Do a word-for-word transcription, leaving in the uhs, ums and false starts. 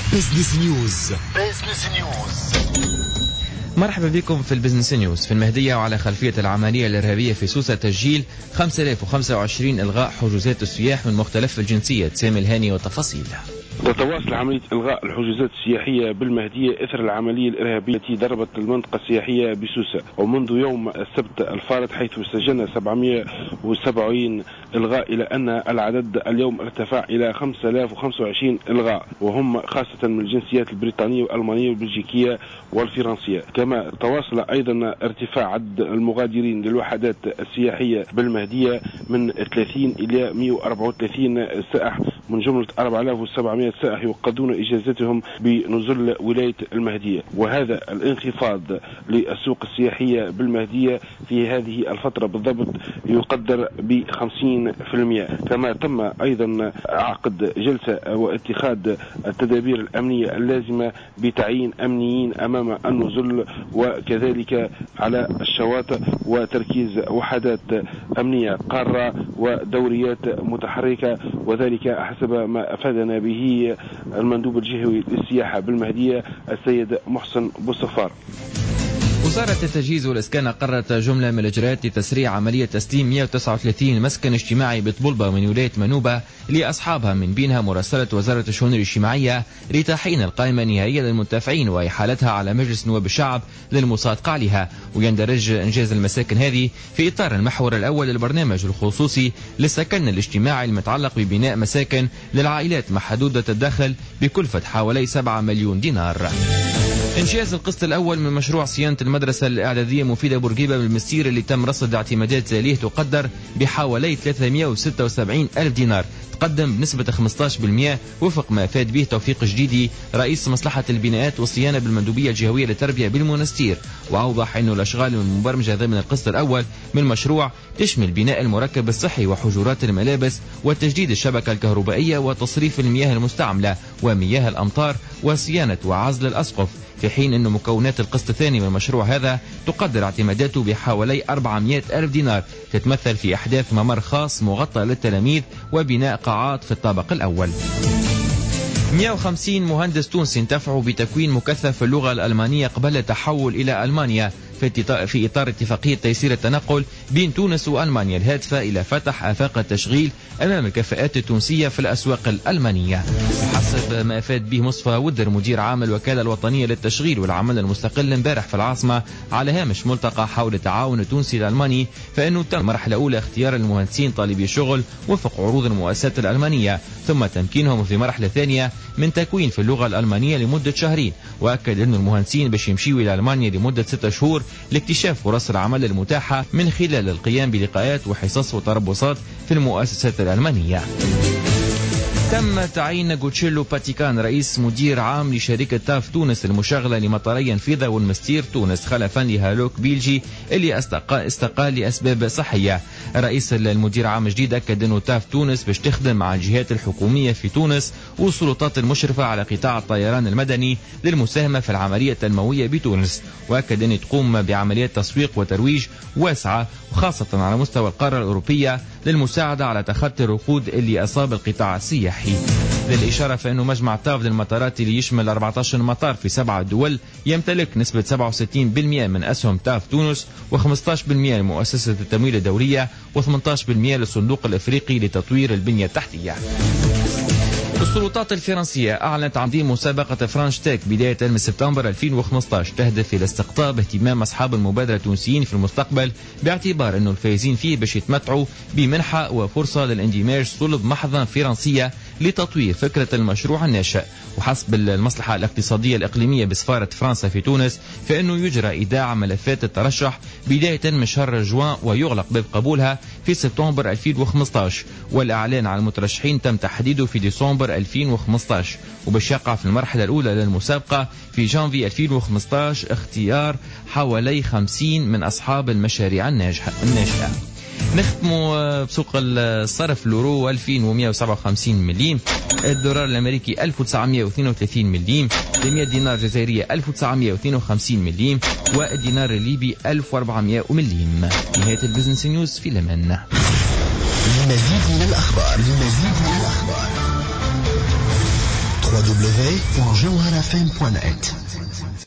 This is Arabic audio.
بزنس نيوز. بزنس نيوز. مرحبا بكم في البزنس نيوز. في المهدية وعلى خلفية العملية الإرهابية في سوسة تسجيل خمسة آلاف وخمسة وعشرين إلغاء حجوزات السياح من مختلف الجنسية. سامي الهاني وتفاصيل. تتواصل عملية إلغاء الحجوزات السياحية بالمهدية إثر العملية الإرهابية التي ضربت المنطقة السياحية بسوسة، ومنذ يوم السبت الفارط حيث سجلنا سبعمائة وسبعين إلغاء، إلى أن العدد اليوم ارتفع إلى خمسة آلاف وخمسة وعشرين إلغاء، وهم خاصة من الجنسيات البريطانية والألمانية والبلجيكية والفرنسية. كما تواصل أيضا ارتفاع عدد المغادرين للوحدات السياحية بالمهدية من ثلاثين إلى مئة وأربعة وثلاثين سائح من جملة أربعة آلاف وسبعمائة سائح يقضون إجازتهم بنزل ولاية المهدية. وهذا الانخفاض للسوق السياحية بالمهدية في هذه الفترة بالضبط يقدر ب خمسين بالمئة. كما تم أيضا عقد جلسة واتخاذ التدابير الأمنية اللازمة بتعيين أمنيين أمام النزل وكذلك على الشواطئ، وتركيز وحدات أمنية قارة ودوريات متحركة، وذلك حسب ما أفادنا به المندوب الجهوي للسياحة بالمهدية السيد محسن بوصفار. وزارة التجهيز والإسكان قررت جملة من الإجراءات لتسريع عملية تسليم مئة وتسعة وثلاثين مسكن اجتماعي بطبلبة من ولاية منوبة لأصحابها، من بينها مراسلة وزارة الشؤون الاجتماعية لتحقيق القائمة النهائية للمنتفعين وإحالتها على مجلس نواب الشعب للمصادقة عليها. ويندرج إنجاز المساكن هذه في إطار المحور الأول للبرنامج الخصوصي للسكن الاجتماعي المتعلق ببناء مساكن للعائلات محدودة الدخل بكلفة حوالي سبعة مليون دينار. إنجاز القسط الأول من مشروع صيانة المدرسة الإعدادية مفيدة بورقيبة بالمستير اللي تم رصد اعتمادات تاليه تقدر بحوالي ثلاثمائة وستة وسبعين ألف دينار، تقدم بنسبة خمسة عشر بالمئة وفق ما أفاد به توفيق جديدي رئيس مصلحة البناءات والصيانة بالمندوبية الجهوية للتربية بالمنستير. وأوضح أن الأشغال المبرمجة ضمن القسط الأول من المشروع تشمل بناء المركب الصحي وحجرات الملابس وتجديد الشبكة الكهربائية وتصريف المياه المستعملة ومياه الأمطار وصيانة وعزل الأسقف، في حين أن مكونات القسط الثاني من المشروع هذا تقدر اعتماداته بحوالي أربعمائة ألف دينار، تتمثل في إحداث ممر خاص مغطى للتلاميذ وبناء قاعات في الطابق الأول. مئة وخمسين مهندس تونسي انتفعوا بتكوين مكثف اللغة الألمانية قبل التحول إلى ألمانيا في إطار اتفاقية تيسير التنقل بين تونس وألمانيا الهادفة إلى فتح آفاق التشغيل أمام الكفاءات التونسية في الأسواق الألمانية. وحسب ما أفاد به مصطفى ودر مدير عام الوكالة الوطنية للتشغيل والعمل المستقل امبارح في العاصمة على هامش ملتقى حول التعاون التونسي الألماني، فإنه تم مرحلة أولى اختيار المهندسين طالبي الشغل وفق عروض المؤسسات الألمانية، ثم تمكينهم في مرحلة ثانية من تكوين في اللغة الألمانية لمدة شهرين. وأكد أن المهندسين باش يمشيوا إلى ألمانيا لمدة ستة شهور لاكتشاف فرص العمل المتاحة من خلال القيام بلقاءات وحصص وتربصات في المؤسسات الألمانية. تم تعيين جوتشيلو باتيكان رئيس مدير عام لشركة تاف تونس المشغلة لمطاري انفيذا والمستير تونس خلفا لهالوك بيلجي اللي استقال لأسباب صحية. رئيس المدير عام الجديد أكد أنه تاف تونس باش تخدم مع الجهات الحكومية في تونس والسلطات المشرفة على قطاع الطيران المدني للمساهمة في العملية التنموية بتونس، وأكد أن تقوم بعمليات تسويق وترويج واسعة وخاصة على مستوى القارة الأوروبية للمساعدة على تخطي الركود اللي أصاب القطاع السياحي. للإشارة فإنه مجمع تاف للمطارات اللي يشمل أربعة عشر مطار في سبعة دول يمتلك نسبة سبعة وستين بالمئة من أسهم تاف تونس و15 بالمئة لمؤسسة التمويل الدولية و18 بالمئة للصندوق الأفريقي لتطوير البنية التحتية. السلطات الفرنسية أعلنت عن تنظيم مسابقة فرانش تيك بداية من سبتمبر ألفين وخمسة عشر تهدف إلى استقطاب اهتمام أصحاب المبادرة التونسيين في المستقبل، باعتبار أن الفائزين فيه باش يتمتعوا بمنحة وفرصة للاندماج صلب محضة فرنسية لتطوير فكرة المشروع الناشئ. وحسب المصلحة الاقتصادية الإقليمية بسفارة فرنسا في تونس فإنه يجرى إيداع ملفات الترشح بداية من شهر جوان ويغلق باب قبولها في سبتمبر ألفين وخمسة عشر، والإعلان عن المترشحين تم تحديده في ديسمبر ألفين وخمسة عشر، وباش يقع في المرحلة الأولى للمسابقة في جانفي ألفين وخمسة عشر اختيار حوالي خمسين من أصحاب المشاريع الناجحة. نختموا بسوق الصرف. اليورو ألفين ومئة وسبعة وخمسين مليم، الدولار الأمريكي ألف وتسعمئة واثنين وثلاثين مليم، مئة دينار جزائرية ألف وتسعمئة واثنين وخمسين مليم، والدينار الليبي ألف وأربعمئة مليم. نهاية البزنس نيوز في لمن. المزيد من الأخبار المزيد من الأخبار w w w point jawhara f m point net.